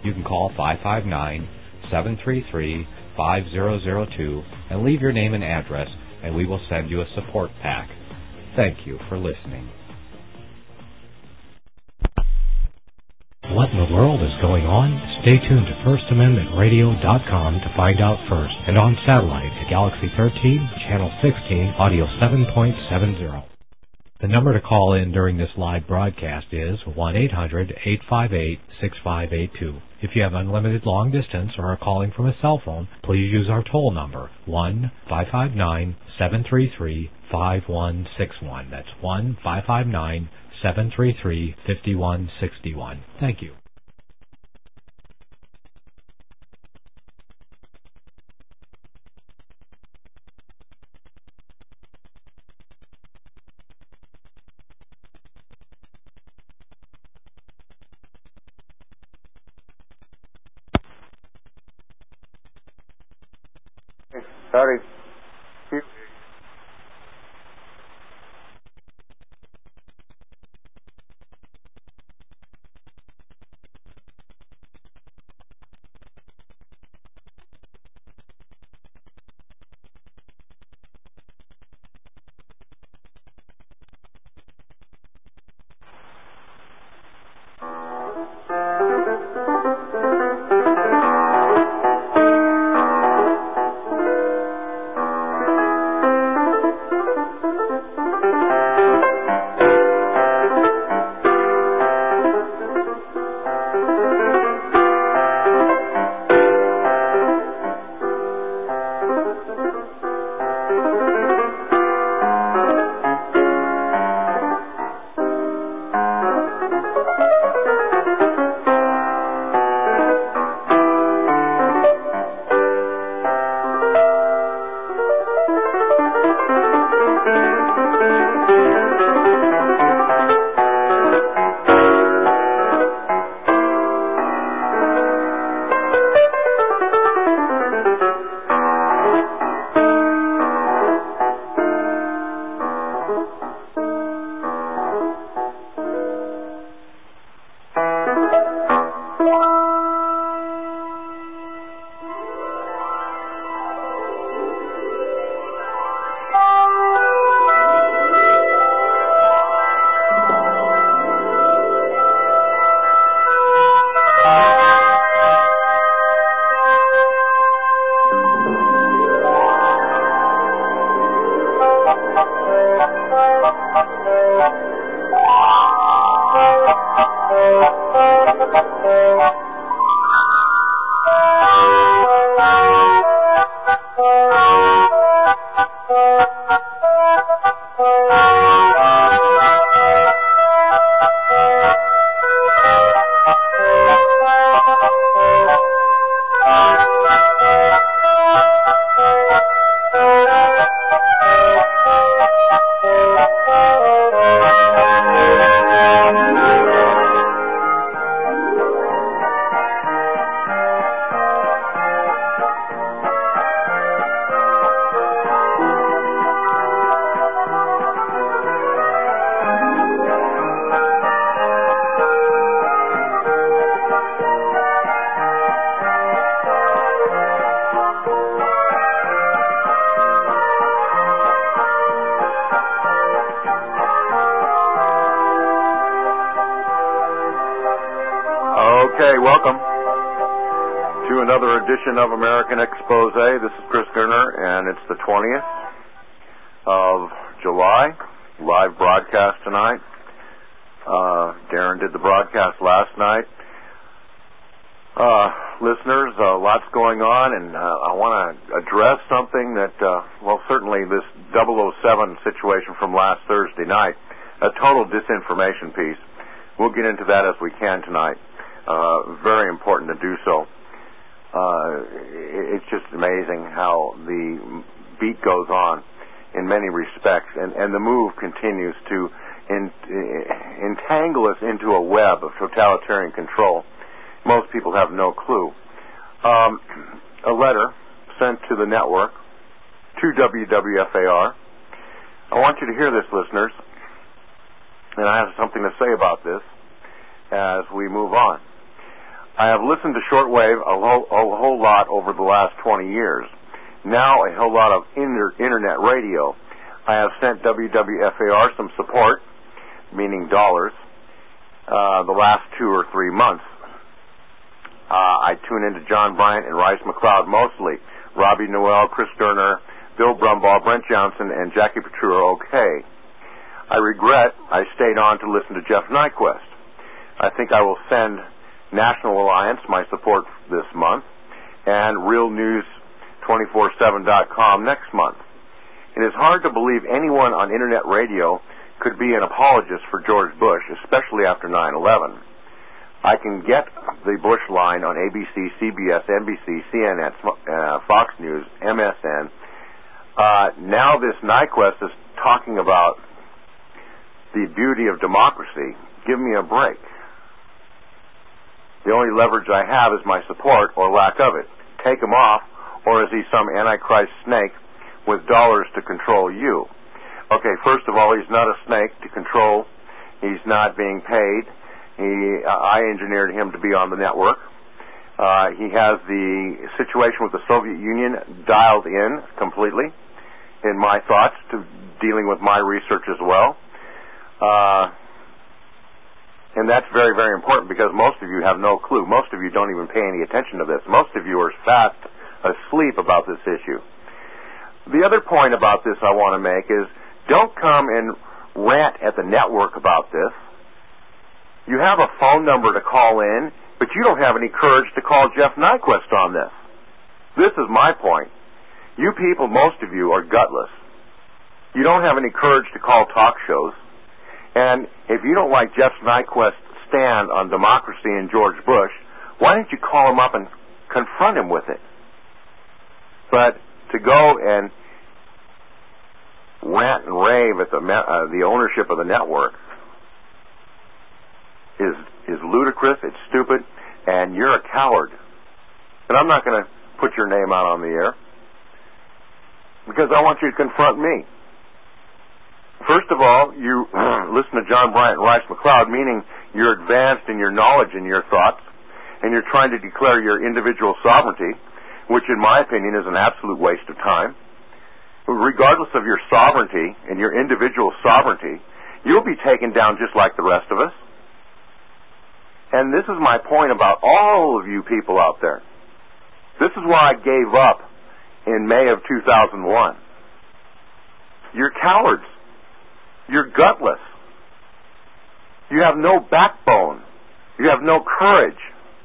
you can call 559-733-5002 and leave your name and address, and we will send you a support pack. Thank you for listening. What in the world is going on? Stay tuned to FirstAmendmentRadio.com to find out first, and on satellite at Galaxy 13, Channel 16, Audio 7.70. The number to call in during this live broadcast is 1-800-858-6582. If you have unlimited long distance or are calling from a cell phone, please use our toll number, 1-559-733-5161. That's 1-559-733-5161. Thank you. Sorry. Of American Expose. This is Chris Gerner, and it's the 20th of July. Live broadcast tonight. Darren did the broadcast last night. Listeners, lots going on, and I want to address something that, certainly this 007 situation from last Thursday night, a total disinformation piece. We'll get into that as we can tonight. Very important to do so. It's just amazing how the beat goes on in many respects, and the move continues to entangle us into a web of totalitarian control. Most people have no clue. A letter sent to the network, to WWFAR. I want you to hear this, listeners, and I have something to say about this as we move on. I have listened to shortwave a whole lot over the last 20 years. Now a whole lot of internet radio. I have sent WWFAR some support, meaning dollars, the last 2 or 3 months. I tune into John Bryant and Rice McLeod mostly. Robbie Noel, Chris Sterner, Bill Brumbaugh, Brent Johnson, and Jackie Petru are okay. I regret I stayed on to listen to Jeff Nyquist. I think I will send National Alliance my support this month and RealNews247.com next month. It is hard to believe anyone on internet radio could be an apologist for George Bush, especially after 9/11. I can get the Bush line on ABC, CBS, NBC, CNN, Fox News, MSN. Now this Nyquist is talking about the beauty of democracy. Give me a break. The only leverage I have is my support or lack of it. Take him off, or is he some antichrist snake with dollars to control you? Okay, first of all, he's not a snake to control. He's not being paid. I engineered him to be on the network. He has the situation with the Soviet Union dialed in completely, in my thoughts, to dealing with my research as well. And that's very, very important because most of you have no clue. Most of you don't even pay any attention to this. Most of you are fast asleep about this issue. The other point about this I want to make is don't come and rant at the network about this. You have a phone number to call in, but you don't have any courage to call Jeff Nyquist on this. This is my point. You people, most of you, are gutless. You don't have any courage to call talk shows. And if you don't like Jeff Nyquist's stand on democracy and George Bush, why don't you call him up and confront him with it? But to go and rant and rave at the ownership of the network is ludicrous, it's stupid, and you're a coward. And I'm not going to put your name out on the air because I want you to confront me. First of all, you listen to John Bryant and Rice McLeod, meaning you're advanced in your knowledge and your thoughts, and you're trying to declare your individual sovereignty, which in my opinion is an absolute waste of time. Regardless of your sovereignty and your individual sovereignty, you'll be taken down just like the rest of us. And this is my point about all of you people out there. This is why I gave up in May of 2001. You're cowards. You're gutless. You have no backbone. You have no courage.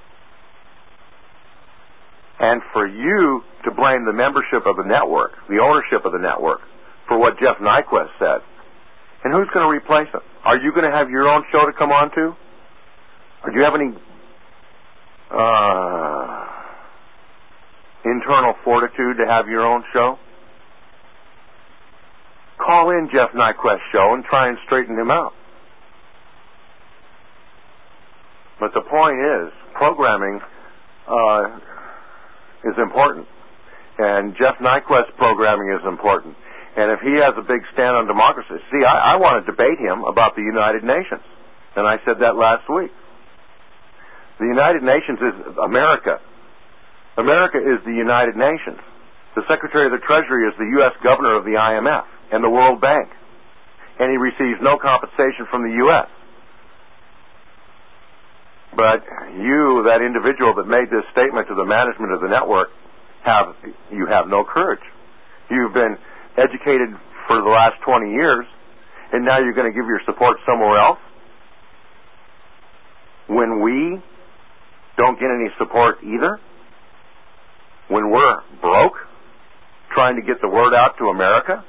And for you to blame the membership of the network, the ownership of the network, for what Jeff Nyquist said, and who's going to replace him? Are you going to have your own show to come on to? Or do you have any internal fortitude to have your own show? Call in Jeff Nyquist's show and try and straighten him out. But the point is, programming is important. And Jeff Nyquist's programming is important. And if he has a big stand on democracy, see, I want to debate him about the United Nations. And I said that last week. The United Nations is America. America is the United Nations. The Secretary of the Treasury is the U.S. Governor of the IMF and the World Bank. And he receives no compensation from the U.S. But you, that individual that made this statement to the management of the network, you have no courage. You've been educated for the last 20 years, and now you're going to give your support somewhere else? When we don't get any support either? When we're broke, trying to get the word out to America?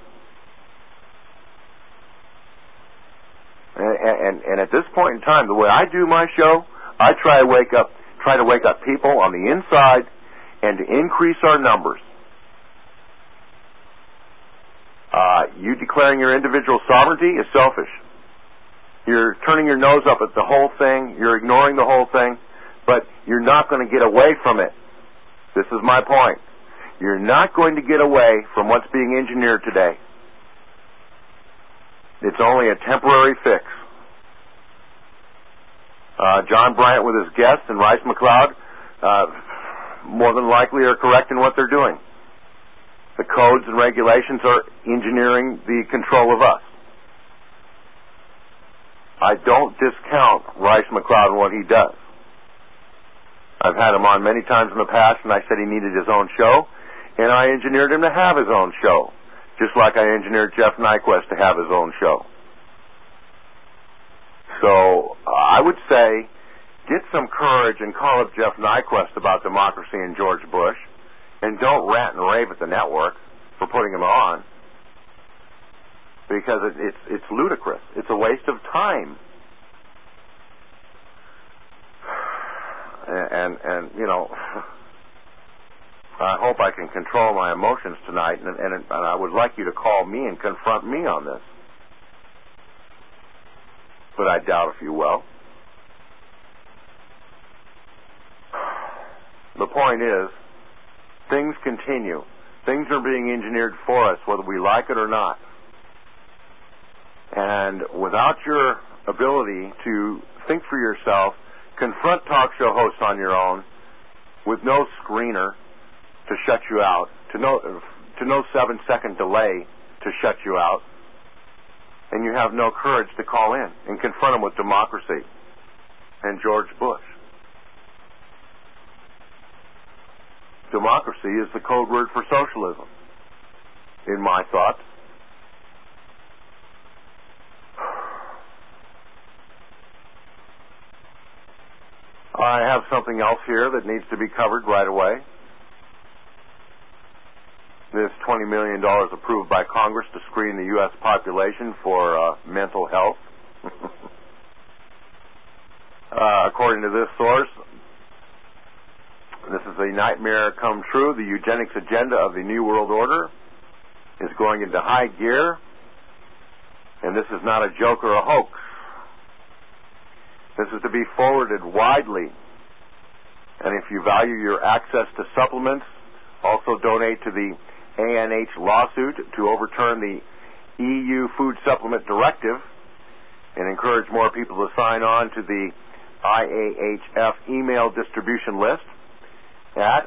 And at this point in time, the way I do my show, I try to wake up people on the inside and to increase our numbers. You declaring your individual sovereignty is selfish. You're turning your nose up at the whole thing. You're ignoring the whole thing. But you're not going to get away from it. This is my point. You're not going to get away from what's being engineered today. It's only a temporary fix. John Bryant with his guests and Rice McLeod more than likely are correct in what they're doing. The codes and regulations are engineering the control of us. I don't discount Rice McLeod and what he does. I've had him on many times in the past, and I said he needed his own show, and I engineered him to have his own show, just like I engineered Jeff Nyquist to have his own show. So I would say get some courage and call up Jeff Nyquist about democracy and George Bush, and don't rant and rave at the network for putting him on, because it's ludicrous. It's a waste of time. And you know, I hope I can control my emotions tonight, and I would like you to call me and confront me on this. But I doubt if you will. The point is, things continue. Things are being engineered for us, whether we like it or not. And without your ability to think for yourself, confront talk show hosts on your own with no screener to shut you out, to no 7-second delay to shut you out, and you have no courage to call in and confront them with democracy and George Bush. Democracy is the code word for socialism, in my thoughts. I have something else here that needs to be covered right away. This $20 million approved by Congress to screen the U.S. population for mental health. According to this source, this is a nightmare come true. The eugenics agenda of the New World Order is going into high gear, and this is not a joke or a hoax. This is to be forwarded widely. And if you value your access to supplements, also donate to the ANH lawsuit to overturn the EU Food Supplement Directive and encourage more people to sign on to the IAHF email distribution list at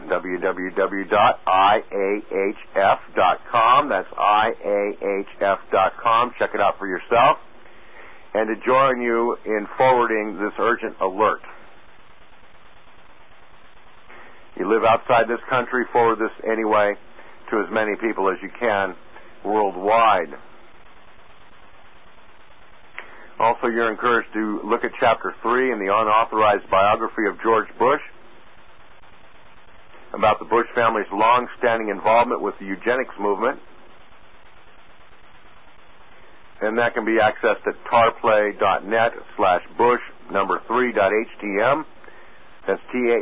www.iahf.com. That's iahf.com. Check it out for yourself. And to join you in forwarding this urgent alert. You live outside this country, forward this anyway to as many people as you can worldwide. Also, you're encouraged to look at Chapter 3 in the unauthorized biography of George Bush about the Bush family's long-standing involvement with the eugenics movement. And that can be accessed at tarplay.net/bush3.htm. That's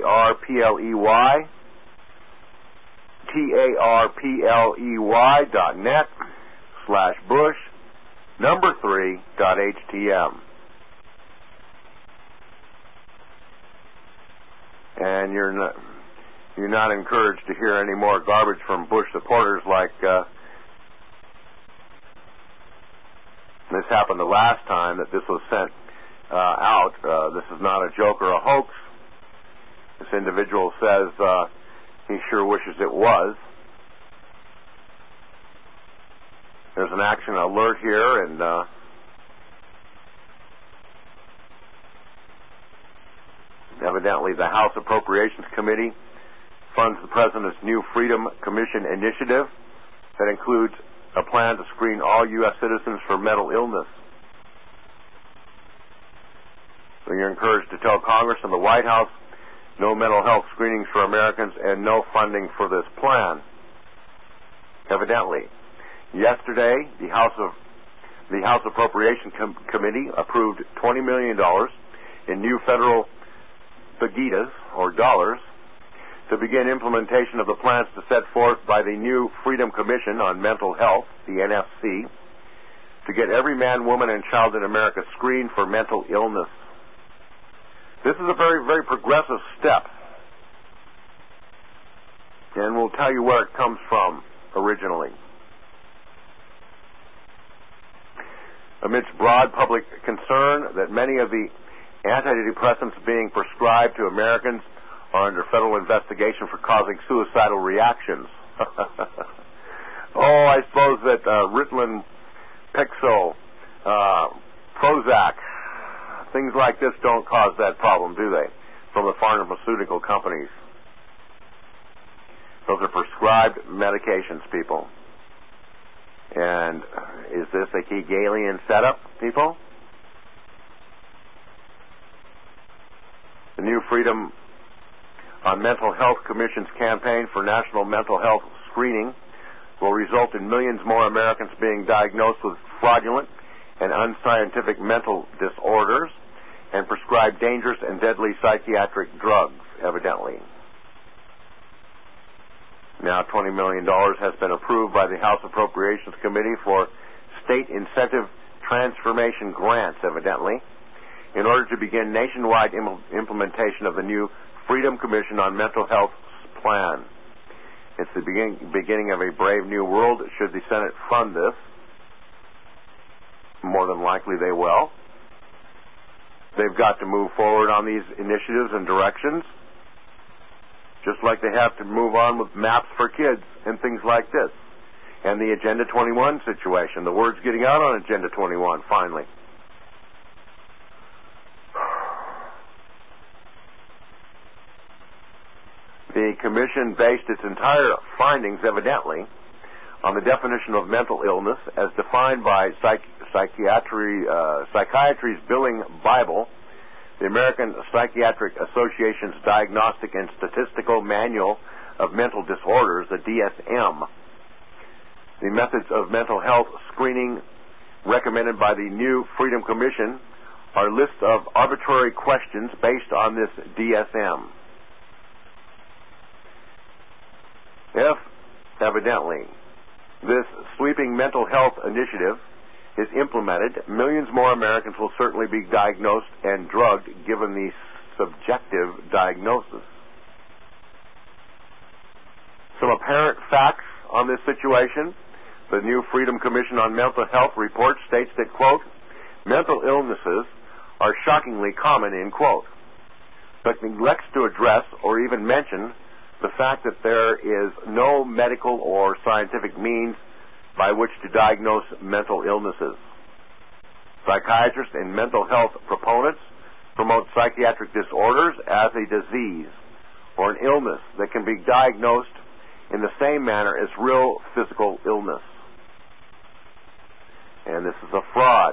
tarpley.net/bush3.htm. And you're not encouraged to hear any more garbage from Bush supporters like this happened the last time that this was sent out. This is not a joke or a hoax. This individual says he sure wishes it was. There's an action alert here, and evidently the House Appropriations Committee funds the President's new Freedom Commission initiative that includes a plan to screen all U.S. citizens for mental illness. So you're encouraged to tell Congress and the White House no mental health screenings for Americans and no funding for this plan. Evidently, yesterday the House Appropriation Committee approved $20 million in new federal bagitas, or dollars, to begin implementation of the plans to set forth by the new Freedom Commission on Mental Health, the NFC, to get every man, woman, and child in America screened for mental illness. This is a very, very progressive step. And we'll tell you where it comes from originally. Amidst broad public concern that many of the Antidepressants being prescribed to Americans are under federal investigation for causing suicidal reactions. Oh, I suppose that Ritalin, Pixo, Prozac, things like this don't cause that problem, do they? From the pharmaceutical companies. Those are prescribed medications, people. And is this a Hegelian setup, people? The new Freedom on Mental Health Commission's campaign for national mental health screening will result in millions more Americans being diagnosed with fraudulent and unscientific mental disorders and prescribed dangerous and deadly psychiatric drugs, evidently. Now $20 million has been approved by the House Appropriations Committee for state incentive transformation grants, evidently, in order to begin nationwide implementation of the new Freedom Commission on Mental Health plan. It's the beginning of a brave new world should the Senate fund this. More than likely they will. They've got to move forward on these initiatives and directions, just like they have to move on with maps for kids and things like this. And the Agenda 21 situation. The word's getting out on Agenda 21, finally. The Commission based its entire findings, evidently, on the definition of mental illness as defined by Psychiatry's Billing Bible, the American Psychiatric Association's Diagnostic and Statistical Manual of Mental Disorders, the DSM. The methods of mental health screening recommended by the new Freedom Commission are lists of arbitrary questions based on this DSM. If, evidently, this sweeping mental health initiative is implemented, millions more Americans will certainly be diagnosed and drugged given the subjective diagnosis. Some apparent facts on this situation. The new Freedom Commission on Mental Health report states that, quote, mental illnesses are shockingly common, end quote, but neglects to address or even mention the fact that there is no medical or scientific means by which to diagnose mental illnesses. Psychiatrists and mental health proponents promote psychiatric disorders as a disease or an illness that can be diagnosed in the same manner as real physical illness. And this is a fraud.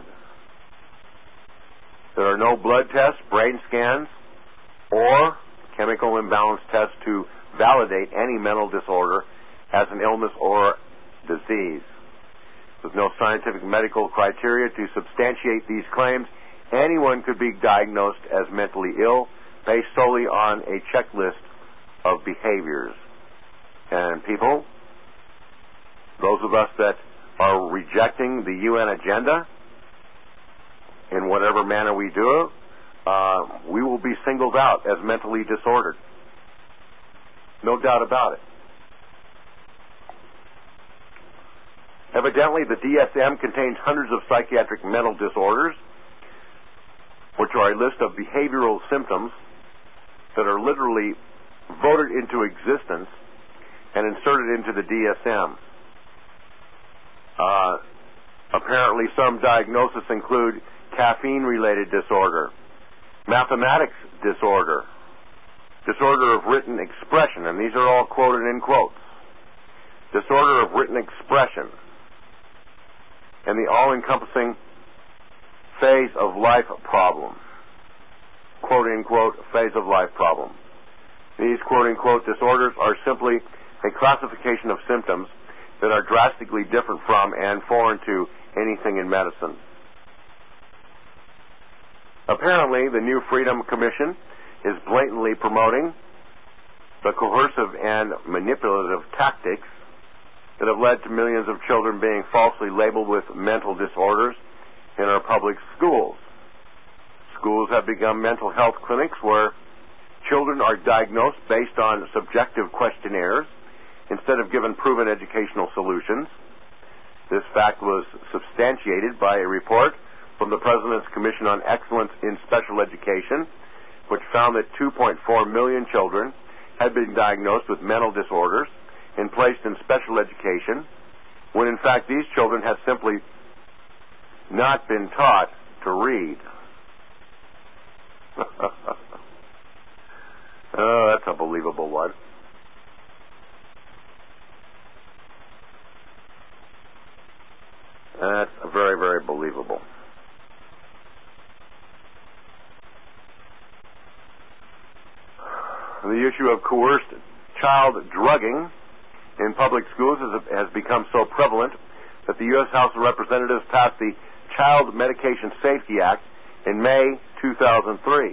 There are no blood tests, brain scans, or chemical imbalance tests to validate any mental disorder as an illness or disease. With no scientific medical criteria to substantiate these claims, anyone could be diagnosed as mentally ill based solely on a checklist of behaviors. And people, those of us that are rejecting the UN agenda in whatever manner we do, we will be singled out as mentally disordered. No doubt about it. Evidently, the DSM contains hundreds of psychiatric mental disorders, which are a list of behavioral symptoms that are literally voted into existence and inserted into the DSM. Apparently, some diagnoses include caffeine-related disorder, mathematics disorder, disorder of written expression, and these are all quoted in quotes, disorder of written expression, and the all-encompassing phase of life problem, quote-unquote, phase of life problem. These quote-unquote disorders are simply a classification of symptoms that are drastically different from and foreign to anything in medicine. Apparently, the new Freedom Commission is blatantly promoting the coercive and manipulative tactics that have led to millions of children being falsely labeled with mental disorders in our public schools. Schools have become mental health clinics where children are diagnosed based on subjective questionnaires instead of given proven educational solutions. This fact was substantiated by a report from the President's Commission on Excellence in Special Education, which found that 2.4 million children had been diagnosed with mental disorders and placed in special education, when in fact these children had simply not been taught to read. Oh, that's a believable one. That's very, very believable. The issue of coerced child drugging in public schools has become so prevalent that the U.S. House of Representatives passed the Child Medication Safety Act in May 2003.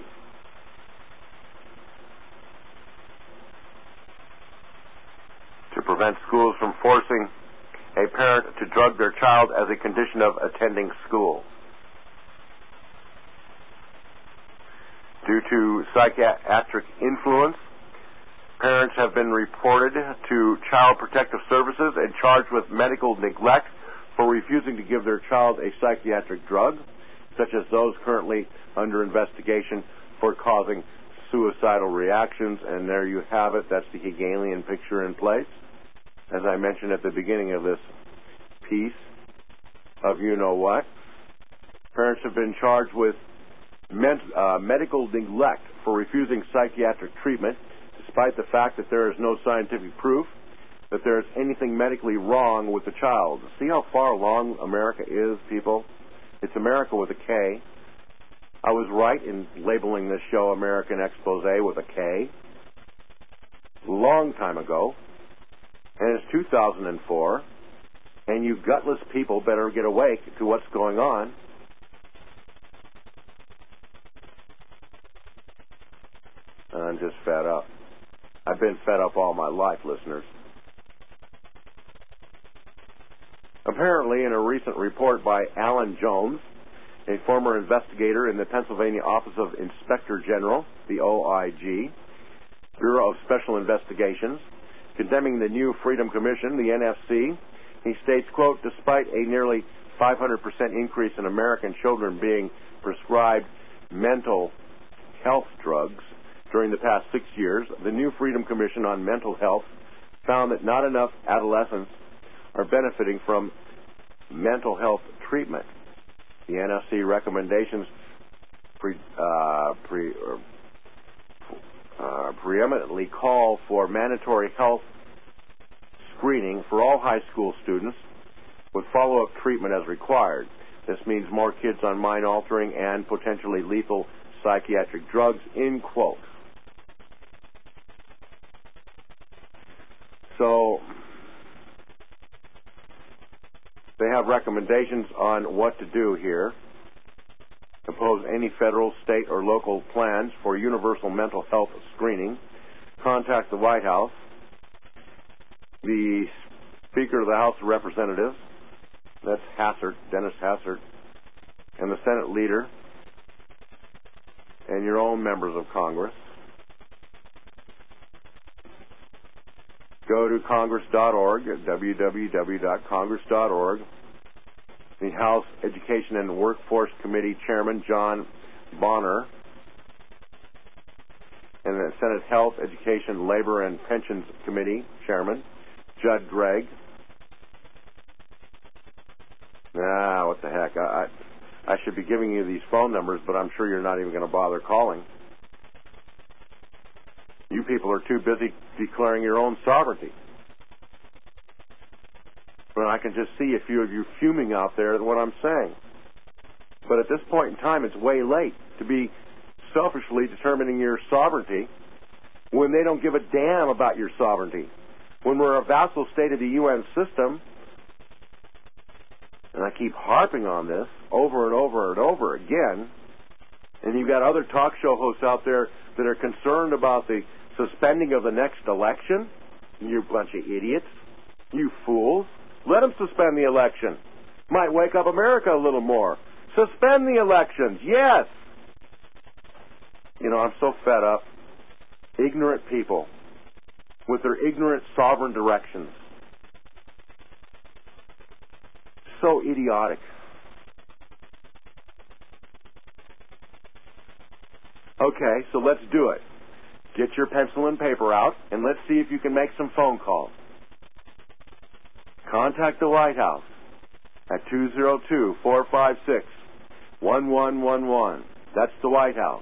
To prevent schools from forcing a parent to drug their child as a condition of attending school. Due to psychiatric influence, parents have been reported to Child Protective Services and charged with medical neglect for refusing to give their child a psychiatric drug, such as those currently under investigation for causing suicidal reactions. And there you have it. That's the Hegelian picture in place. As I mentioned at the beginning of this piece of you-know-what, parents have been charged with medical neglect for refusing psychiatric treatment, despite the fact that there is no scientific proof that there is anything medically wrong with the child. See how far along America is, people? It's America with a K. I was right in labeling this show American Expose with a K. Long time ago. And it's 2004. And you gutless people better get awake to what's going on. I'm just fed up. I've been fed up all my life, listeners. Apparently, in a recent report by Alan Jones, a former investigator in the Pennsylvania Office of Inspector General, the OIG, Bureau of Special Investigations, condemning the new Freedom Commission, the NFC, he states, quote, despite a nearly 500% increase in American children being prescribed mental health drugs during the past 6 years, the new Freedom Commission on Mental Health found that not enough adolescents are benefiting from mental health treatment. The NFC recommendations preeminently call for mandatory health screening for all high school students with follow-up treatment as required. This means more kids on mind-altering and potentially lethal psychiatric drugs, end quote. So they have recommendations on what to do here. Oppose any federal, state, or local plans for universal mental health screening. Contact the White House, the Speaker of the House of Representatives, that's Hassert, Dennis Hassert, and the Senate leader, and your own members of Congress. Go to congress.org, www.congress.org. The House Education and Workforce Committee Chairman, John Bonner, and the Senate Health, Education, Labor, and Pensions Committee Chairman, Judd Gregg. What the heck? I should be giving you these phone numbers, but I'm sure you're not even going to bother calling. You people are too busy declaring your own sovereignty. But I can just see a few of you fuming out there at what I'm saying. But at this point in time, it's way late to be selfishly determining your sovereignty when they don't give a damn about your sovereignty. When we're a vassal state of the UN system, and I keep harping on this over and over and over again, and you've got other talk show hosts out there that are concerned about the suspending of the next election, you bunch of idiots, you fools. Let them suspend the election. Might wake up America a little more. Suspend the elections, yes. You know, I'm so fed up. Ignorant people with their ignorant sovereign directions. So idiotic. Okay, so let's do it. Get your pencil and paper out, and let's see if you can make some phone calls. Contact the White House at 202-456-1111. That's the White House.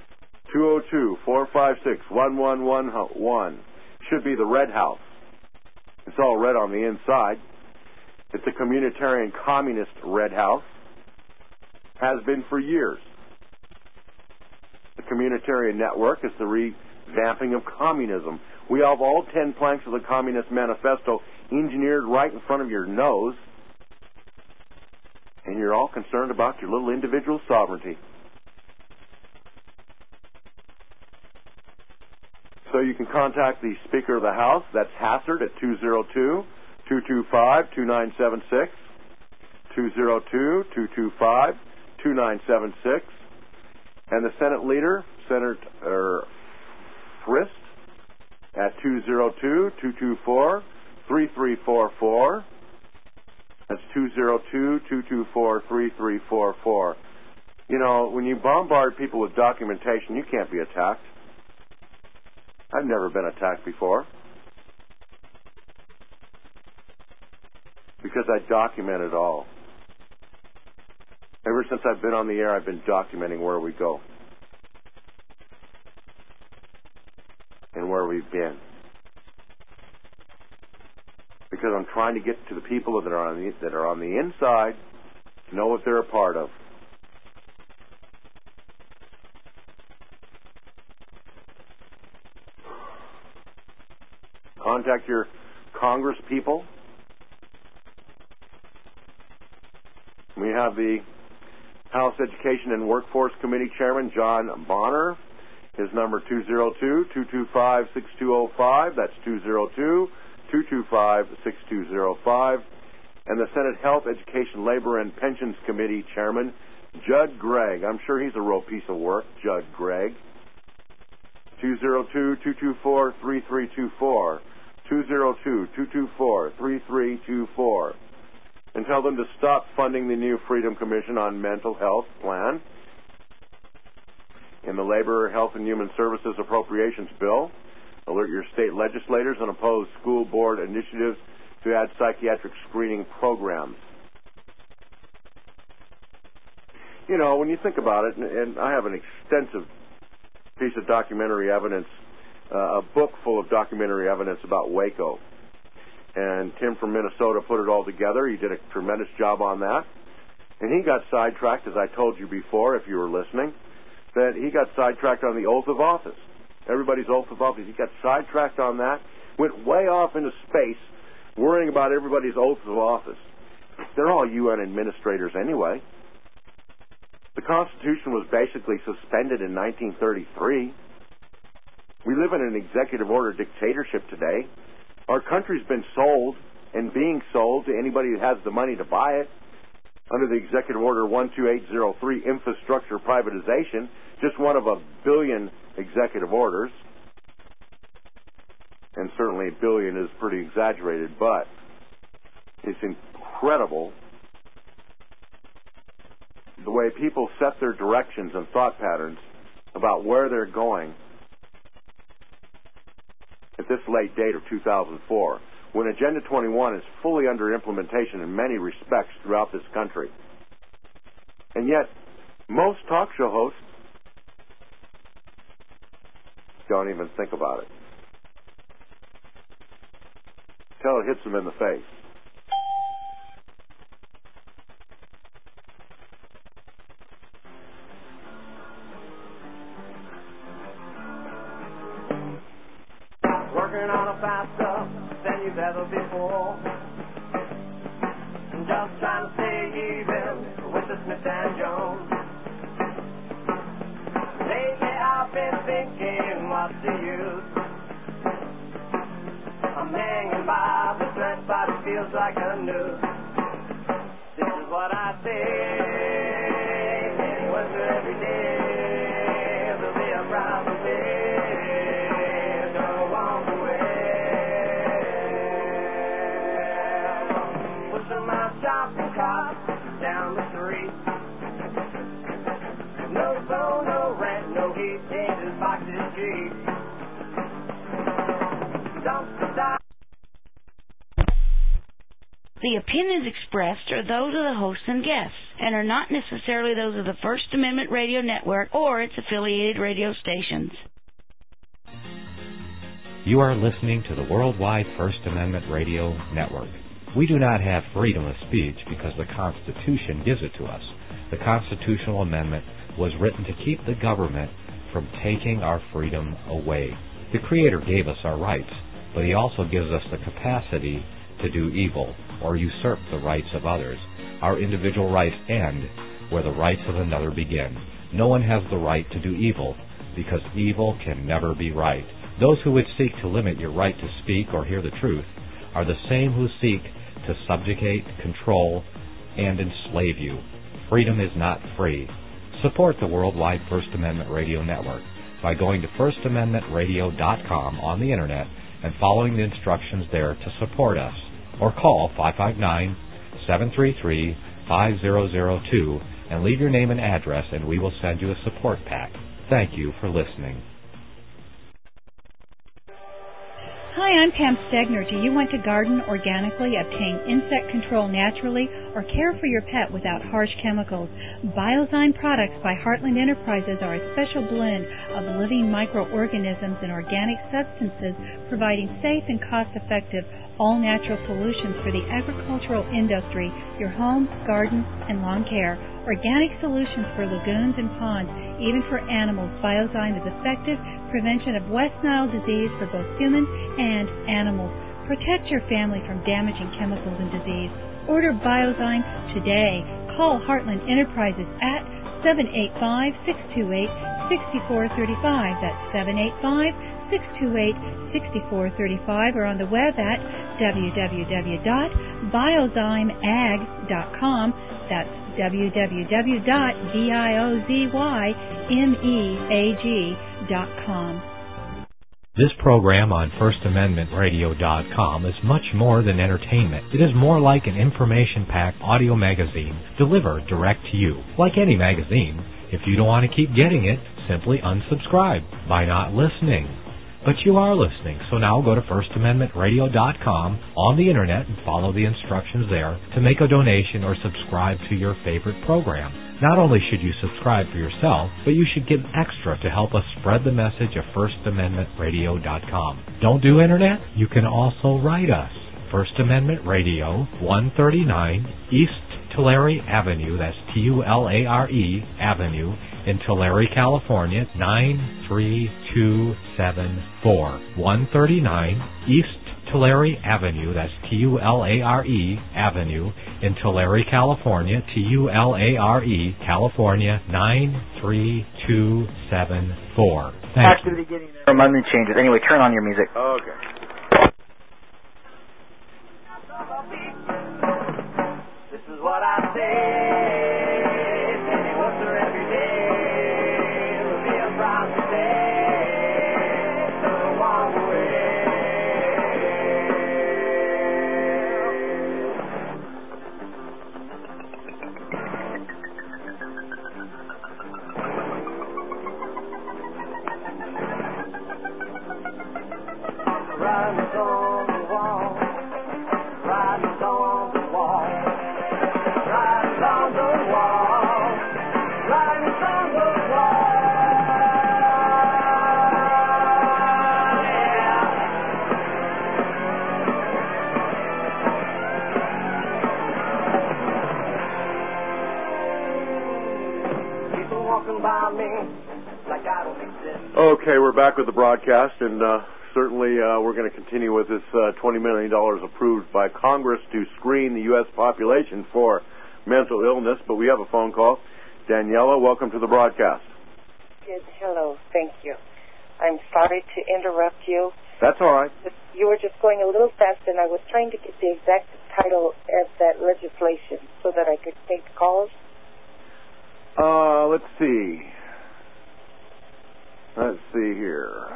202-456-1111. Should be the Red House. It's all red on the inside. It's a communitarian communist Red House. Has been for years. The communitarian network is the revamping of communism. We have all 10 planks of the Communist Manifesto engineered right in front of your nose, and you're all concerned about your little individual sovereignty. So you can contact the Speaker of the House, that's Hassard, at 202-225-2976, 202-225-2976, and the Senate Leader, Senator Frist, at 202-224-3344. That's 202-224-3344. You know, when you bombard people with documentation, you can't be attacked. I've never been attacked before. Because I document it all. Ever since I've been on the air, I've been documenting where we go. And where we've been. Because I'm trying to get to the people that are on the inside to know what they're a part of. Contact your Congress people. We have the House Education and Workforce Committee Chairman, John Bonner. His number 202-225-6205. That's 202-225-6205. And the Senate Health, Education, Labor, and Pensions Committee Chairman, Judd Gregg. I'm sure he's a real piece of work, Judd Gregg. 202-224-3324. 202-224-3324. And tell them to stop funding the new Freedom Commission on Mental Health plan. In the Labor, Health, and Human Services Appropriations Bill, alert your state legislators and oppose school board initiatives to add psychiatric screening programs. You know, when you think about it, and I have an extensive piece of documentary evidence, a book full of documentary evidence about Waco. And Tim from Minnesota put it all together. He did a tremendous job on that. And he got sidetracked, as I told you before, if you were listening, that he got sidetracked on the oath of office. Everybody's oath of office. He got sidetracked on that, went way off into space, worrying about everybody's oath of office. They're all UN administrators anyway. The Constitution was basically suspended in 1933. We live in an executive order dictatorship today. Our country's been sold and being sold to anybody that has the money to buy it under the Executive Order 12803, infrastructure privatization, just one of a billion executive orders. And certainly a billion is pretty exaggerated, but it's incredible the way people set their directions and thought patterns about where they're going at this late date of 2004, when Agenda 21 is fully under implementation in many respects throughout this country. And yet, most talk show hosts don't even think about it. Till it hits them in the face. Working on a faster than you've ever before. Just trying to stay even with the Smith and Jones. Lately I've been thinking, what's the use? I'm hanging by the thread, but it feels like a noose. This is what I say. Anyone's for every day. There'll be a problem day. Shopping cart down the street. No phone, no rent, no heat. The opinions expressed are those of the hosts and guests and are not necessarily those of the First Amendment Radio Network or its affiliated radio stations. You are listening to the Worldwide First Amendment Radio Network. We do not have freedom of speech because the Constitution gives it to us. The constitutional amendment was written to keep the government from taking our freedom away. The Creator gave us our rights, but He also gives us the capacity to do evil or usurp the rights of others. Our individual rights end where the rights of another begin. No one has the right to do evil because evil can never be right. Those who would seek to limit your right to speak or hear the truth are the same who seek to subjugate, control, and enslave you. Freedom is not free. Support the Worldwide First Amendment Radio Network by going to firstamendmentradio.com on the Internet and following the instructions there to support us. Or call 559-733-5002 and leave your name and address, and we will send you a support pack. Thank you for listening. Hi, I'm Pam Stegner. Do you want to garden organically, obtain insect control naturally, or care for your pet without harsh chemicals? Biozyme products by Heartland Enterprises are a special blend of living microorganisms and organic substances, providing safe and cost-effective all-natural solutions for the agricultural industry, your home, garden, and lawn care. Organic solutions for lagoons and ponds, even for animals. Biozyme is effective prevention of West Nile disease for both humans and animals. Protect your family from damaging chemicals and disease. Order Biozyme today. Call Heartland Enterprises at 785-628-6435. That's 785-628-6435, or on the web at www.biozymeag.com. That's www.biozymeag.com. This program on FirstAmendmentRadio.com is much more than entertainment. It is more like an information-packed audio magazine delivered direct to you. Like any magazine, if you don't want to keep getting it, simply unsubscribe by not listening. But you are listening, so now go to FirstAmendmentRadio.com on the Internet and follow the instructions there to make a donation or subscribe to your favorite program. Not only should you subscribe for yourself, but you should give extra to help us spread the message of FirstAmendmentRadio.com. Don't do Internet? You can also write us. First Amendment Radio, 139 East Tulare Avenue, that's Tulare Avenue, in Tulare, California, 93274. 139 East Tulare Avenue, that's Tulare Avenue, in Tulare, California, Tulare, California, 93274. Back to the beginning there. Amendment changes. Anyway, turn on your music. Okay. This is what I say. Penny Worcester every day. It'll be a proud day. So walk away. Riding on the wall. Riding on the wall. Riding on the wall. Riding on the wall. Yeah. People walking by me like I don't exist. Okay, we're back with the broadcast, and certainly we're going to continue with this $20 million approved by Congress to screen the U.S. population for mental illness. But we have a phone call. Daniela, welcome to the broadcast. Yes, hello. Thank you. I'm sorry to interrupt you. That's all right. But you were just going a little fast, and I was trying to get the exact title of that legislation so that I could take calls. Let's see. Let's see here.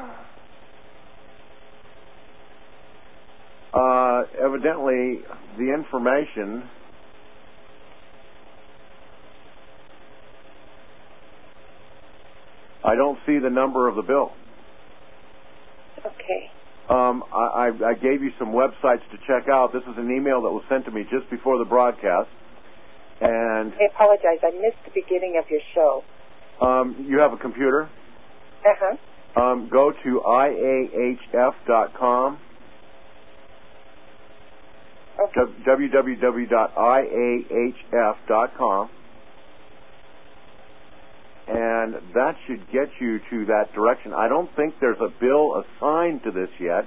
Evidently, the information I don't see the number of the bill. Okay. I gave you some websites to check out. This is an email that was sent to me just before the broadcast. And I apologize. I missed the beginning of your show. You have a computer? Uh-huh. Go to iahf.com. Okay. www.iahf.com. And that should get you to that direction. I don't think there's a bill assigned to this yet.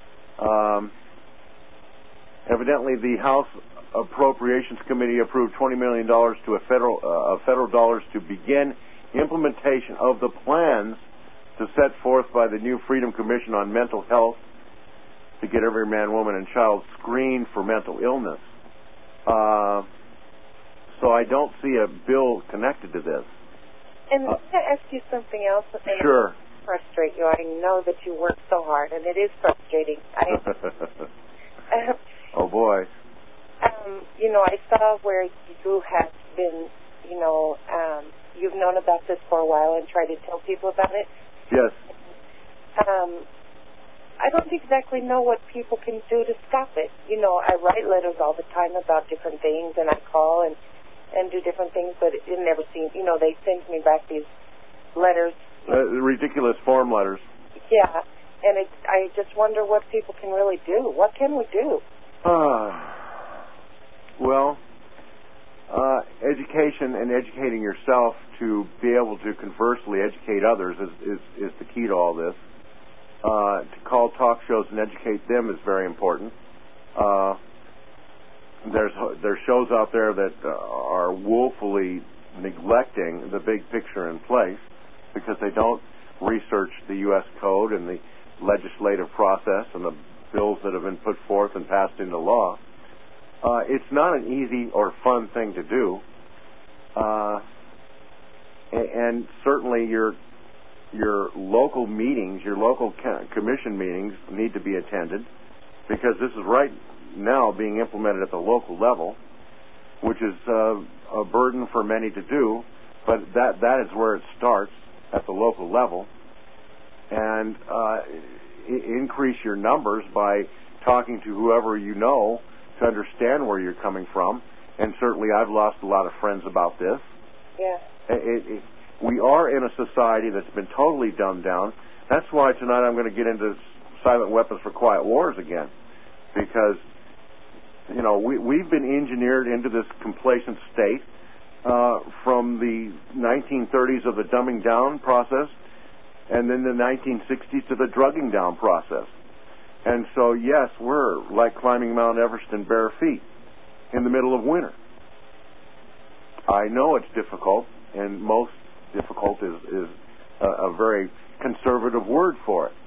Evidently, the House Appropriations Committee approved $20 million to federal dollars to begin implementation of the plans to set forth by the new Freedom Commission on Mental Health to get every man, woman, and child screened for mental illness. So I don't see a bill connected to this. And can I ask you something else? Sure. Frustrate you. I know that you work so hard, and it is frustrating. Oh boy. I saw where you have been, you've known about this for a while and tried to tell people about it. Yes. I don't exactly know what people can do to stop it. I write letters all the time about different things, and I call and do different things, but it never seems, they send me back these letters. Ridiculous form letters. Yeah, and I just wonder what people can really do. What can we do? Well, education and educating yourself to be able to conversely educate others is the key to all this. To call talk shows and educate them is very important. There's shows out there that are woefully neglecting the big picture in place because they don't research the U.S. Code and the legislative process and the bills that have been put forth and passed into law. It's not an easy or fun thing to do. And certainly your local meetings, your local commission meetings need to be attended because this is right now being implemented at the local level, which is a burden for many to do, but that is where it starts, at the local level. And increase your numbers by talking to whoever you know to understand where you're coming from. And certainly I've lost a lot of friends about this. Yeah. We are in a society that's been totally dumbed down. That's why tonight I'm going to get into silent weapons for quiet wars again, because we've been engineered into this complacent state from the 1930s of the dumbing down process, and then the 1960s to the drugging down process. And so, yes, we're like climbing Mount Everest in bare feet in the middle of winter. I know it's difficult, and most difficult is a very conservative word for it.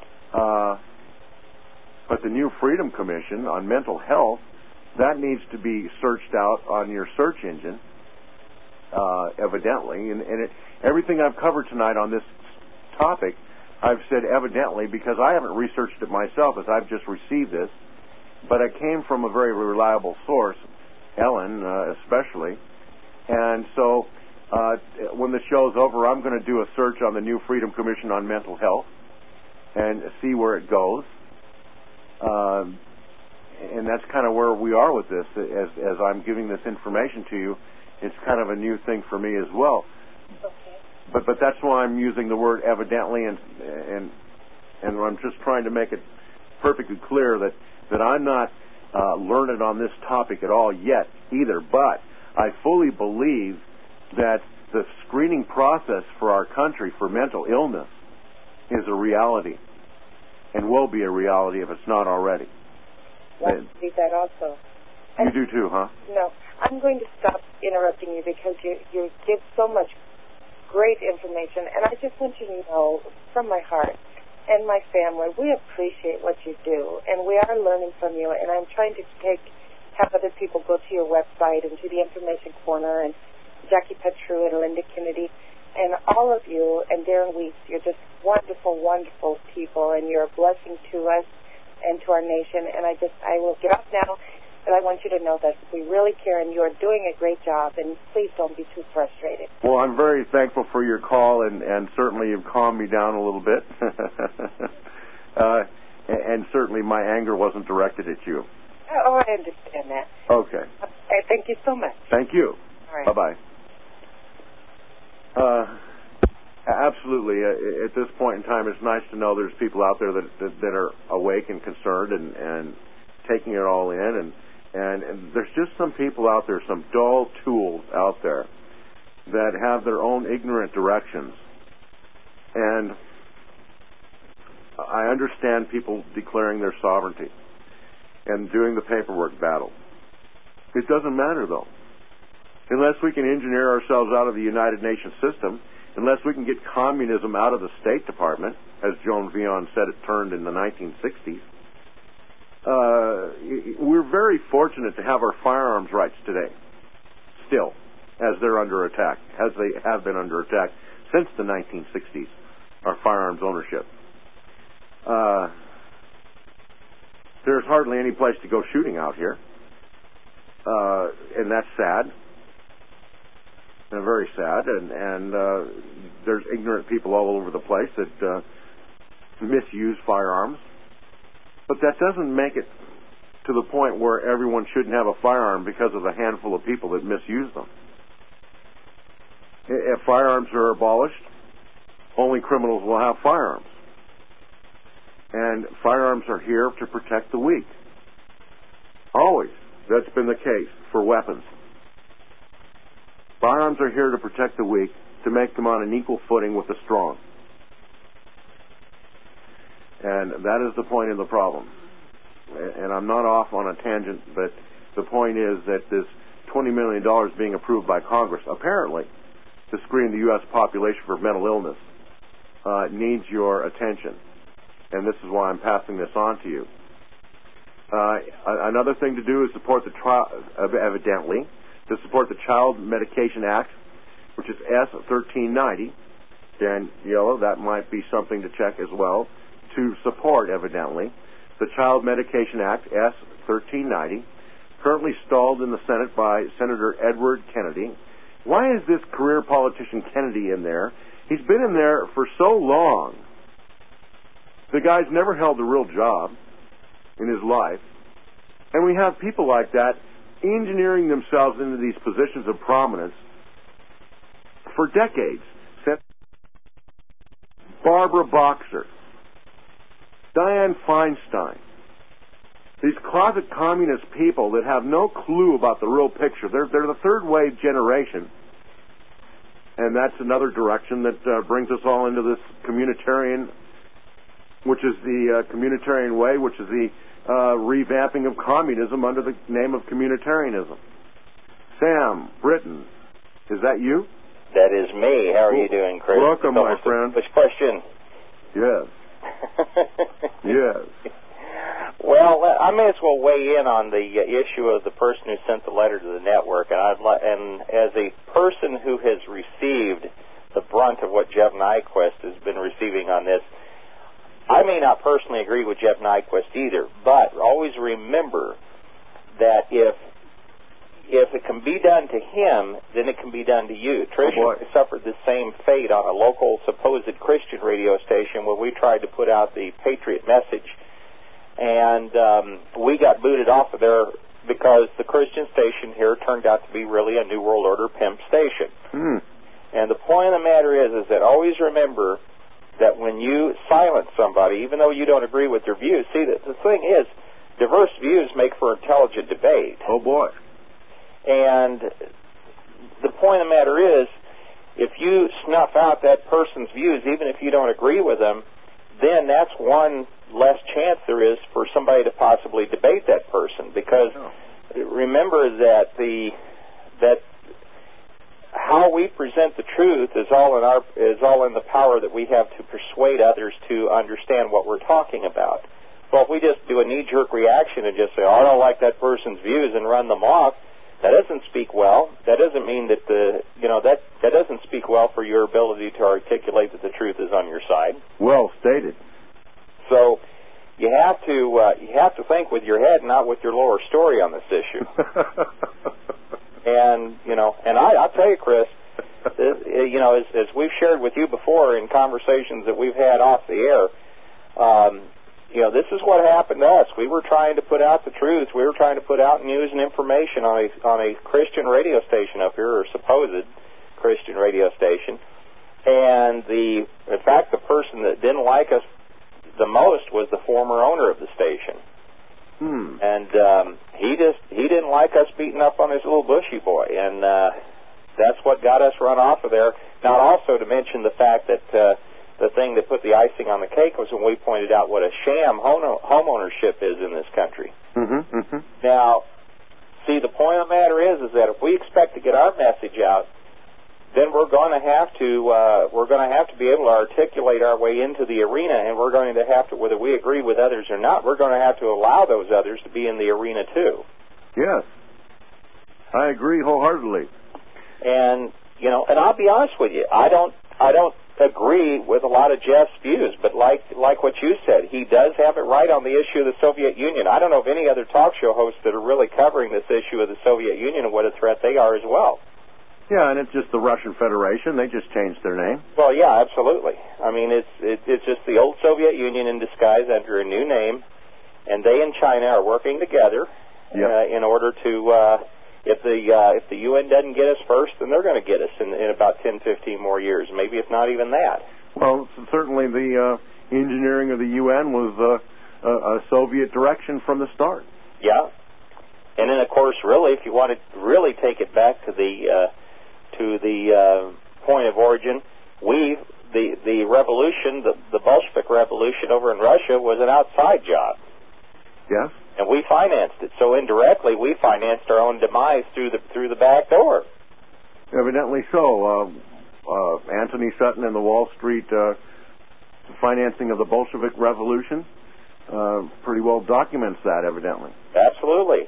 But the new Freedom Commission on Mental Health, that needs to be searched out on your search engine, evidently. And everything I've covered tonight on this topic, I've said evidently because I haven't researched it myself as I've just received this, but it came from a very reliable source, Ellen especially. And so when the show's over, I'm going to do a search on the new Freedom Commission on Mental Health and see where it goes. And that's kind of where we are with this. As I'm giving this information to you, it's kind of a new thing for me as well. Okay. But that's why I'm using the word evidently, and I'm just trying to make it perfectly clear that I'm not learned on this topic at all yet either. But I fully believe that the screening process for our country for mental illness is a reality, and will be a reality if it's not already. I believe that also. You do too, huh? No, I'm going to stop interrupting you because you give so much great information, and I just want you to know from my heart and my family, we appreciate what you do, and we are learning from you, and I'm trying to have other people go to your website and to the Information Corner, and Jackie Petru and Linda Kennedy, and all of you, and Darren Weeks. You're just wonderful, wonderful people, and you're a blessing to us and to our nation. And I will get off now, but I want you to know that we really care, and you're doing a great job, and please don't be too frustrated. Well, I'm very thankful for your call, and certainly you've calmed me down a little bit. And certainly my anger wasn't directed at you. Oh, I understand that. Okay. Thank you so much. Thank you. All right. Bye-bye. Absolutely. At this point in time, it's nice to know there's people out there that are awake and concerned and taking it all in. And there's just some people out there, some dull tools out there that have their own ignorant directions. And I understand people declaring their sovereignty and doing the paperwork battle. It doesn't matter, though. Unless we can engineer ourselves out of the United Nations system, unless we can get communism out of the State Department, as Joan Vion said it turned in the 1960s, we're very fortunate to have our firearms rights today, still, as they're under attack, as they have been under attack since the 1960s, our firearms ownership. There's hardly any place to go shooting out here, and that's sad. And very sad, and there's ignorant people all over the place that misuse firearms. But that doesn't make it to the point where everyone shouldn't have a firearm because of the handful of people that misuse them. If firearms are abolished, only criminals will have firearms. And firearms are here to protect the weak. Always. That's been the case for weapons. Firearms are here to protect the weak, to make them on an equal footing with the strong. And that is the point of the problem. And I'm not off on a tangent, but the point is that this $20 million being approved by Congress, apparently, to screen the U.S. population for mental illness, needs your attention. And this is why I'm passing this on to you. Another thing to do is support the evidently, to support the Child Medication Act, which is S1390. Dan Yellow, that might be something to check as well. To support, evidently, the Child Medication Act, S1390, currently stalled in the Senate by Senator Edward Kennedy. Why is this career politician Kennedy in there? He's been in there for so long. The guy's never held a real job in his life. And we have people like that engineering themselves into these positions of prominence for decades. Barbara Boxer, Dianne Feinstein, these closet communist people that have no clue about the real picture. They're the third wave generation, and that's another direction that brings us all into this communitarian, which is the communitarian way, which is the revamping of communism under the name of communitarianism. Sam Britton, is that you? That is me. How are you doing, Chris? Welcome, my friend. Which question? Yes. Yes. Well, I may as well weigh in on the issue of the person who sent the letter to the network, and as a person who has received the brunt of what Jeff Nyquist has been receiving on this, I may not personally agree with Jeff Nyquist either, but always remember that if it can be done to him, then it can be done to you. Tricia suffered the same fate on a local supposed Christian radio station where we tried to put out the Patriot message. And we got booted off of there because the Christian station here turned out to be really a New World Order pimp station. And the point of the matter is that always remember that when you silence somebody, even though you don't agree with their views, see, the thing is, diverse views make for intelligent debate. Oh, boy. And the point of the matter is, if you snuff out that person's views, even if you don't agree with them, then that's one less chance there is for somebody to possibly debate that person. Because remember that how we present the truth is all in the power that we have to persuade others to understand what we're talking about. Well, if we just do a knee-jerk reaction and just say, "Oh, I don't like that person's views," and run them off, that doesn't speak well. That doesn't mean that that doesn't speak well for your ability to articulate that the truth is on your side. Well stated. So you have to think with your head, not with your lower story on this issue. And I'll tell you, Chris, as we've shared with you before in conversations that we've had off the air, this is what happened to us. We were trying to put out the truth. We were trying to put out news and information on a Christian radio station up here, or supposed Christian radio station. And in fact, the person that didn't like us the most was the former owner of the station. And he didn't like us beating up on his little bushy boy, and that's what got us run off of there. Not also to mention the fact that the thing that put the icing on the cake was when we pointed out what a sham homeownership is in this country. Now, see, the point of the matter is that if we expect to get our message out, then we're going to have to be able to articulate our way into the arena, and we're going to have to, whether we agree with others or not, we're going to have to allow those others to be in the arena too. Yes, I agree wholeheartedly. And and I'll be honest with you, I don't agree with a lot of Jeff's views, but like what you said, he does have it right on the issue of the Soviet Union. I don't know of any other talk show hosts that are really covering this issue of the Soviet Union and what a threat they are as well. Yeah, and it's just the Russian Federation. They just changed their name. Well, yeah, absolutely. I mean, it's just the old Soviet Union in disguise under a new name, and they and China are working together in order to, if the UN doesn't get us first, then they're going to get us in about 10, 15 more years, maybe if not even that. Well, certainly the engineering of the UN was a Soviet direction from the start. Yeah. And then, of course, really, if you want to really take it back to the point of origin, the revolution, the Bolshevik revolution over in Russia was an outside job. Yes. And we financed it. So indirectly, we financed our own demise through the back door. Evidently so. Anthony Sutton and the Wall Street financing of the Bolshevik Revolution pretty well documents that, evidently. Absolutely.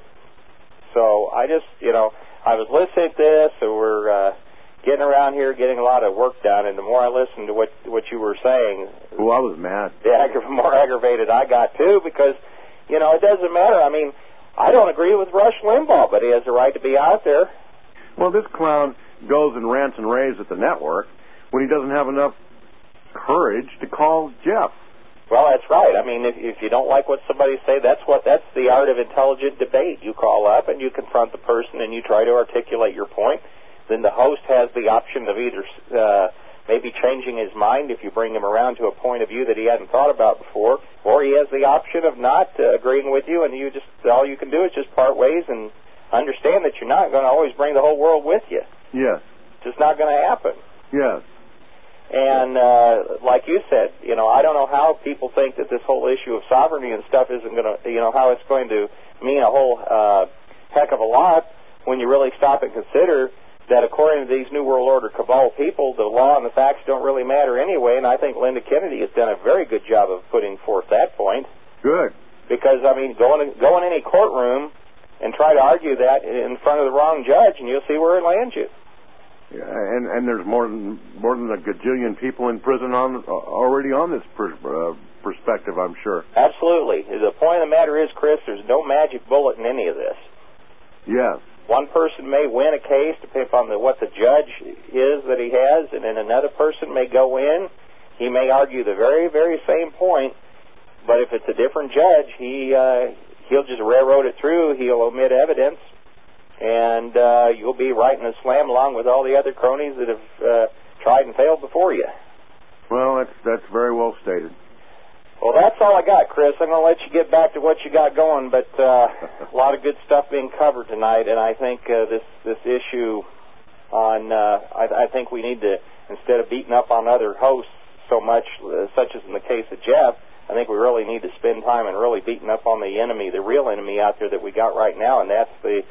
So I just, I was listening to this, so we're getting around here, getting a lot of work done, and the more I listened to what you were saying... Oh, I was mad. The more aggravated I got, too, because, it doesn't matter. I mean, I don't agree with Rush Limbaugh, but he has the right to be out there. Well, this clown goes and rants and raves at the network when he doesn't have enough courage to call Jeff. Well, that's right. I mean, if you don't like what somebody say, that's the art of intelligent debate. You call up and you confront the person and you try to articulate your point. Then the host has the option of either maybe changing his mind if you bring him around to a point of view that he hadn't thought about before, or he has the option of not agreeing with you, and all you can do is just part ways and understand that you're not going to always bring the whole world with you. Yes. It's just not going to happen. Yes. And like you said, I don't know how people think that this whole issue of sovereignty and stuff isn't going to, how it's going to mean a whole heck of a lot when you really stop and consider that according to these New World Order cabal people, the law and the facts don't really matter anyway, and I think Linda Kennedy has done a very good job of putting forth that point. Good. Because, I mean, go in any courtroom and try to argue that in front of the wrong judge, and you'll see where it lands you. Yeah, and there's more than a gajillion people in prison already on this perspective, I'm sure. Absolutely. The point of the matter is, Chris, there's no magic bullet in any of this. Yes. One person may win a case depending upon what the judge is that he has, and then another person may go in. He may argue the very, very same point, but if it's a different judge, he'll just railroad it through. He'll omit evidence. And you'll be right in the slam along with all the other cronies that have tried and failed before you. Well, that's very well stated. Well, that's all I got, Chris. I'm going to let you get back to what you got going, but a lot of good stuff being covered tonight, and I think this issue on, I think we need to, instead of beating up on other hosts so much, such as in the case of Jeff, I think we really need to spend time and really beating up on the enemy, the real enemy out there that we got right now, and that's the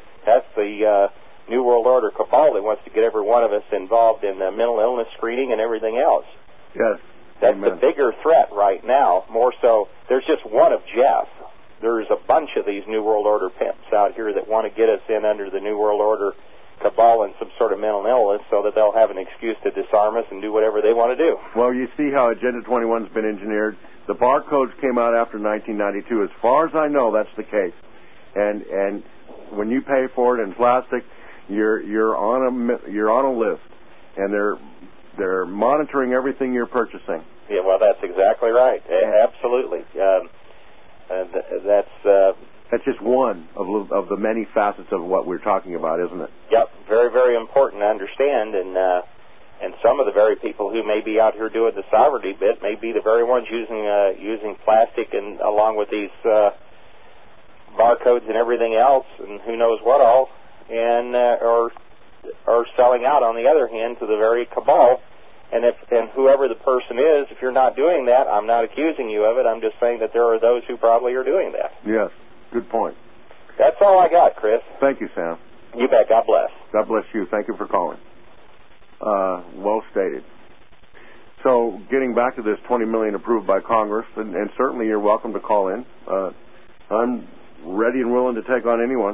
New World Order cabal that wants to get every one of us involved in mental illness screening and everything else. Yes. That's Amen. the bigger threat right now, more so. There's just one of Jeff. There's a bunch of these New World Order pimps out here that want to get us in under the New World Order cabal and some sort of mental illness so that they'll have an excuse to disarm us and do whatever they want to do. Well, you see how Agenda 21's been engineered. The barcodes came out after 1992. As far as I know, that's the case. And when you pay for it in plastic, you're on a list, and they're monitoring everything you're purchasing. Yeah, well, that's exactly right. Absolutely. That's just one of the many facets of what we're talking about, isn't it? Yep, very, very important to understand, and some of the very people who may be out here doing the sovereignty bit may be the very ones using plastic and along with these barcodes and everything else, and who knows what all, and or selling out on the other hand to the very cabal. And whoever the person is, if you're not doing that, I'm not accusing you of it. I'm just saying that there are those who probably are doing that. Yes, good point. That's all I got, Chris. Thank you, Sam. You bet. God bless. God bless you. Thank you for calling. Well stated. So, getting back to this $20 million approved by Congress, and certainly you're welcome to call in. I'm ready and willing to take on anyone.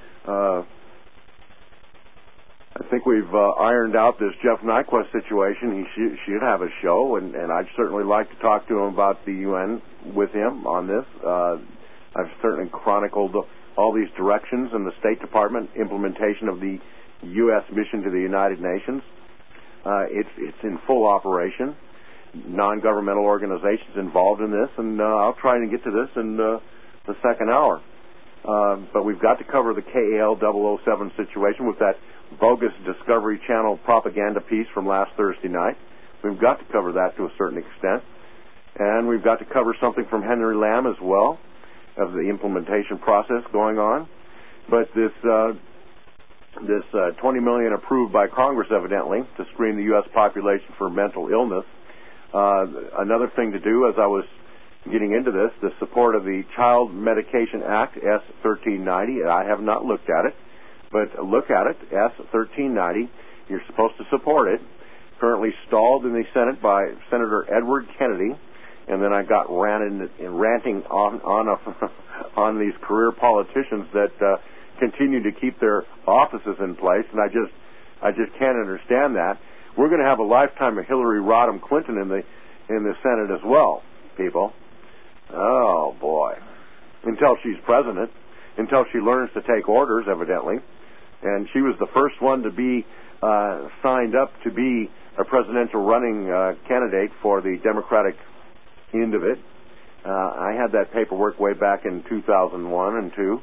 I think we've ironed out this Jeff Nyquist situation. He should have a show, and I'd certainly like to talk to him about the UN with him on this. I've certainly chronicled all these directions in the State Department implementation of the U.S. mission to the United Nations. It's in full operation. Non-governmental organizations involved in this, and I'll try and get to this in the second hour. But we've got to cover the KAL 007 situation with that bogus Discovery Channel propaganda piece from last Thursday night. We've got to cover that to a certain extent. And we've got to cover something from Henry Lamb as well, of the implementation process going on. But this $20 million approved by Congress, evidently, to screen the U.S. population for mental illness. Another thing to do, as I was getting into this, the support of the Child Medication Act, S-1390. I have not looked at it, but look at it, S-1390. You're supposed to support it. Currently stalled in the Senate by Senator Edward Kennedy, and then I got ranting on these career politicians that continue to keep their offices in place, and I just can't understand that. We're going to have a lifetime of Hillary Rodham Clinton in the Senate as well, people. Oh boy! Until she's president, until she learns to take orders, evidently, and she was the first one to be signed up to be a presidential running candidate for the Democratic end of it. I had that paperwork way back in 2001 and 2.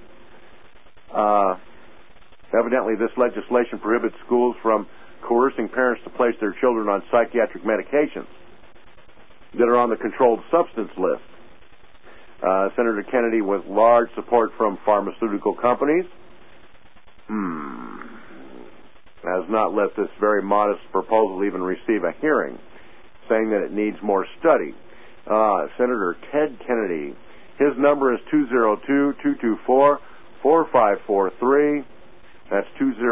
Evidently, this legislation prohibits schools from coercing parents to place their children on psychiatric medications that are on the controlled substance list. Senator Kennedy, with large support from pharmaceutical companies, has not let this very modest proposal even receive a hearing, saying that it needs more study. Senator Ted Kennedy, his number is 202-224-4543. That's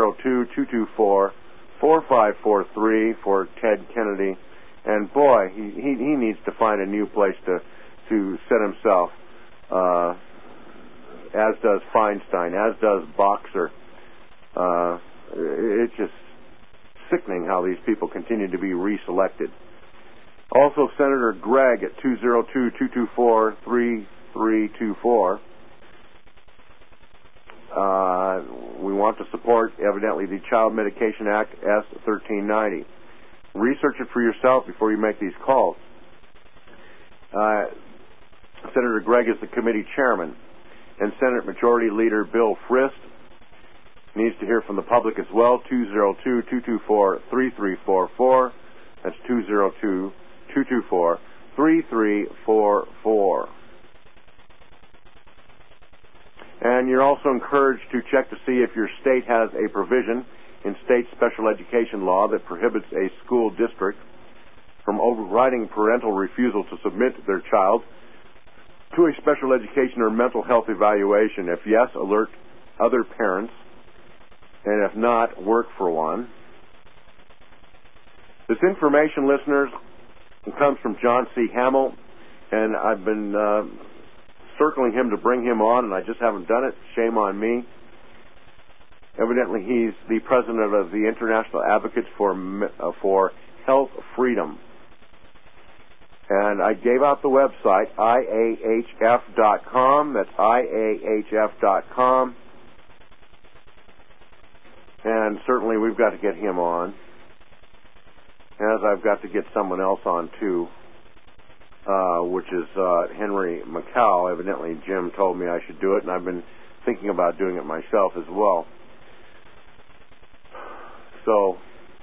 202-224-4543 for Ted Kennedy. And boy, he needs to find a new place to set himself, as does Feinstein, as does Boxer. It's just sickening how these people continue to be reselected. Also, Senator Gregg at 202-224-3324. We want to support, evidently, the Child Medication Act, S-1390. Research it for yourself before you make these calls. Senator Gregg is the committee chairman, and Senate Majority Leader Bill Frist needs to hear from the public as well. 202-224-3344. That's 202-224-3344. And you're also encouraged to check to see if your state has a provision in state special education law that prohibits a school district from overriding parental refusal to submit their child to a special education or mental health evaluation. If yes, alert other parents, and if not, work for one. This information, listeners, comes from John C. Hamill, and I've been circling him to bring him on, and I just haven't done it. Shame on me. Evidently, he's the president of the International Advocates for Health Freedom. And I gave out the website, IAHF.com. That's IAHF.com. And certainly we've got to get him on, as I've got to get someone else on, too. which is Henry Macau. Evidently, Jim told me I should do it, and I've been thinking about doing it myself as well. So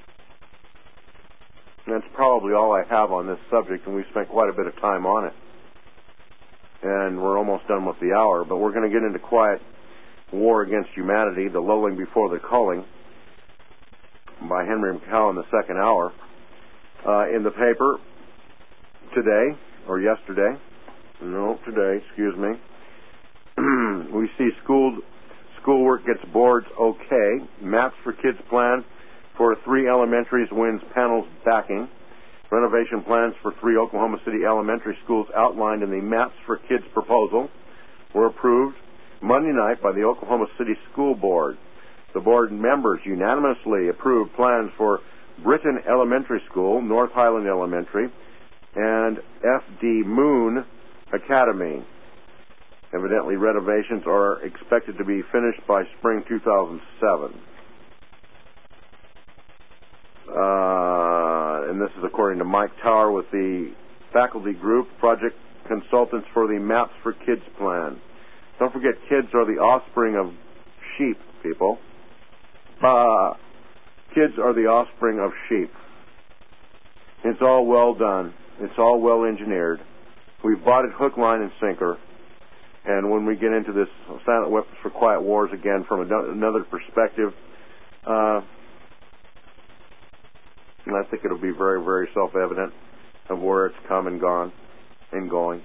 that's probably all I have on this subject, and we've spent quite a bit of time on it. And we're almost done with the hour, but we're going to get into Quiet War Against Humanity, The Lulling Before the Culling, by Henry Macau in the second hour. In the paper today, or yesterday, today, excuse me, we see schoolwork gets boards okay. Maps for Kids plan for 3 elementaries wins panel's backing. Renovation plans for 3 Oklahoma City elementary schools outlined in the Maps for Kids proposal were approved Monday night by the Oklahoma City School Board. The board members unanimously approved plans for Britton Elementary School, North Highland Elementary, and F.D. Moon Academy. Evidently, renovations are expected to be finished by spring 2007. And this is according to Mike Tower with the faculty group, project consultants for the Maps for Kids plan. Don't forget, kids are the offspring of sheep, people. Kids are the offspring of sheep. It's all well done. It's all well engineered. We've bought it hook, line, and sinker. And when we get into this Silent Weapons for Quiet Wars again from another perspective, I think it'll be very, very self-evident of where it's come and gone and going.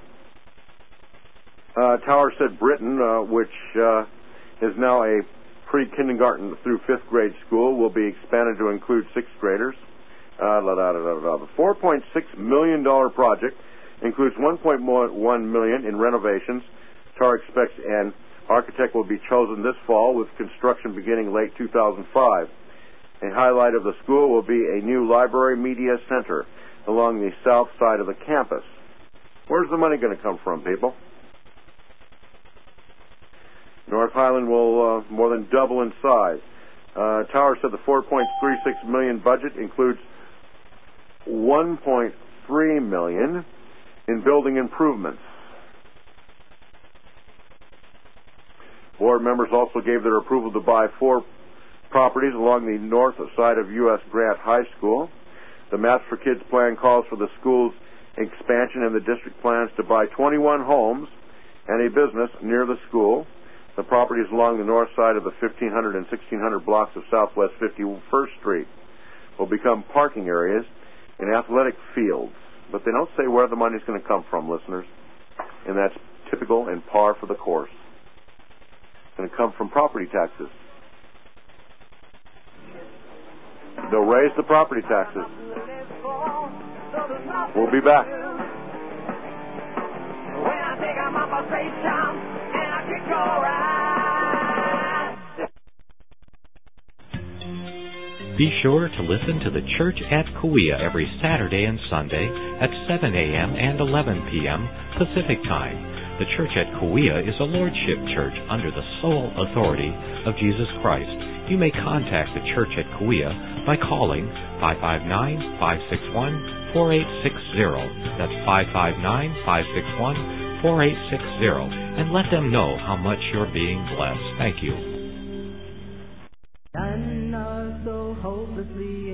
Tower said Britain, which is now a pre-kindergarten through 5th grade school, will be expanded to include 6th graders. The $4.6 million project includes $1.1 million in renovations. Tower expects an architect will be chosen this fall, with construction beginning late 2005. A highlight of the school will be a new library media center along the south side of the campus. Where's the money going to come from, people? North Highland will more than double in size. Tower said the $4.36 million budget includes $1.3 million in building improvements. Board members also gave their approval to buy 4 properties along the north side of U.S. Grant High School. The Maps for Kids plan calls for the school's expansion, and the district plans to buy 21 homes and a business near the school. The properties along the north side of the 1500 and 1600 blocks of Southwest 51st Street will become parking areas and athletic fields. But they don't say where the money's going to come from, listeners. And that's typical and par for the course. It's going to come from property taxes. They'll raise the property taxes. We'll be back. When I take them up, I say down, and I kick your ass. Be sure to listen to the Church at Kauai every Saturday and Sunday at 7 a.m. and 11 p.m. Pacific Time. The Church at Kauai is a lordship church under the sole authority of Jesus Christ. You may contact the Church at Kauai by calling 559-561-4860. That's 559-561-4860. And let them know how much you're being blessed. Thank you. None are so hopelessly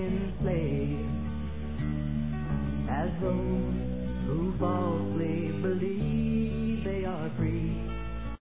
enslaved as those who falsely believe.